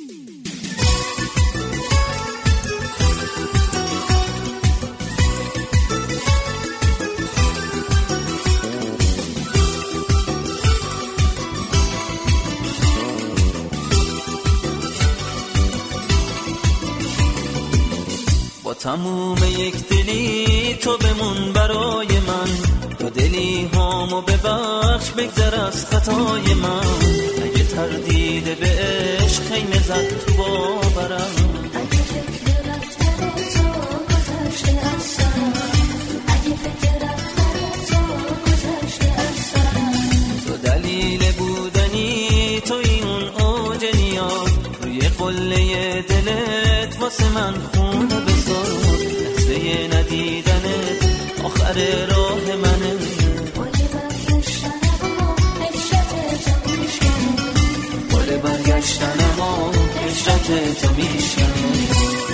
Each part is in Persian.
تموم یک دلی تو بمون برای من، تو دلی هامو ببخش بگذر از خطای من. اگه تردید به عشق خیمه زد تو باورم، اگه فکر رفتن تو گذشته از سرم، اگه فکر رفتن تو گذشته از سرم. تو دلیل بودنی توی اون اوج نیاز، روی قله دلت واسه من خونه بذار. لحظه ندیدنت آخر راه منه، گل برگشتن ما عشرت تو میشکنه، گل برگشتن ما عشرت تو میشکنه.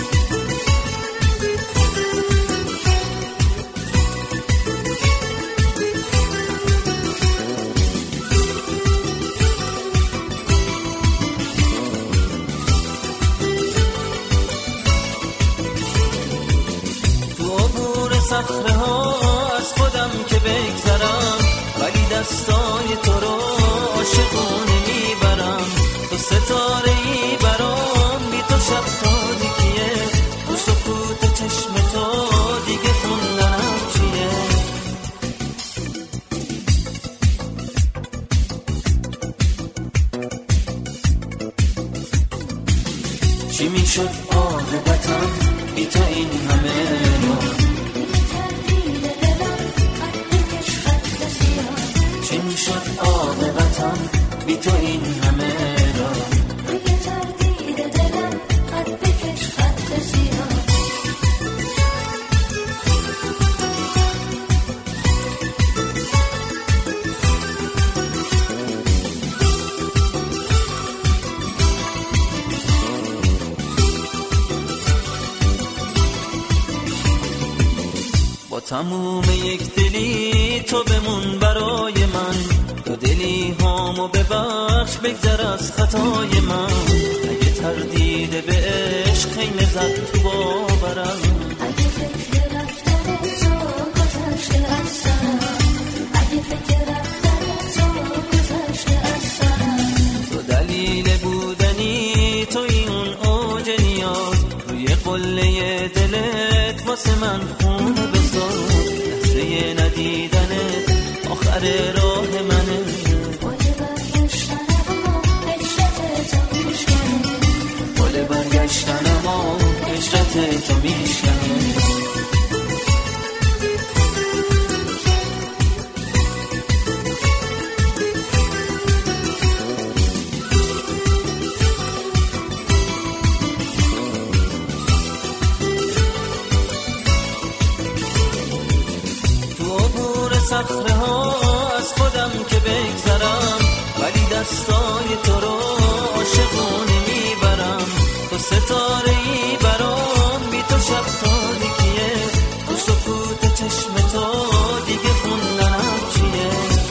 صخره ها از خودم که بگذرم، ولی دستای تو رو عاشقونه میبرم. تو ستاره ای برام، بی تو شب تاریکیه، تو سکوت چشم تو دیگه خوندنم چیه. چی میشد عاقبتم بی تو این همه رو؟ چی میشد عاقبتم بی تو این همه را؟ روی تردید دلم خط بکش خط سیاه. با تموم یک دلی تو بمون برای من، تو دلی هامو ببخش بگذر از خطای من. اگه تردید به عشق خیمه زد تو باورم، اگه فکر رفتن تو گذشته از سرم، اگه فکر رفتن تو گذشته از سرم. تو دلیل بودنی توی اون اوج نیاز، روی قله دلت واسه من خونه بذار. لحظه ندیدنت آخر راه منه، گل برگشتن ما عشرت تو میشکنه، گل برگشتن ما عشرت تو میشکنه. صخره ها از خودم که بگذرم، ولی دستای تو رو عاشقونه میبرم. تو ستاره ای برام، بی تو شب تاریکیه، تو سکوت چشم تو دیگه خوندنم چیه.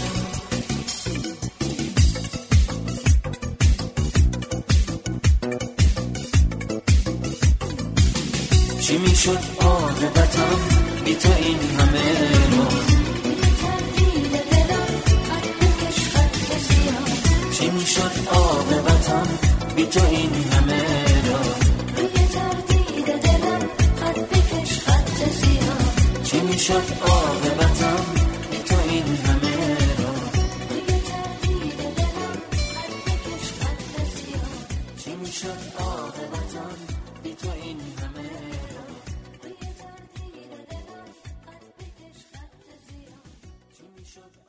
چی میشد عاقبتم بی تو این همه رو؟ چی میشد عاقبتم بی تو این همه را؟ روی تردید دلم خط بکش خط سیاه. چی میشد عاقبتم بی تو این همه را؟ روی تردید دلم خط بکش خط سیاه. چی میشد عاقبتم بی تو این همه را؟ روی تردید دلم خط بکش خط سیاه. چی میشد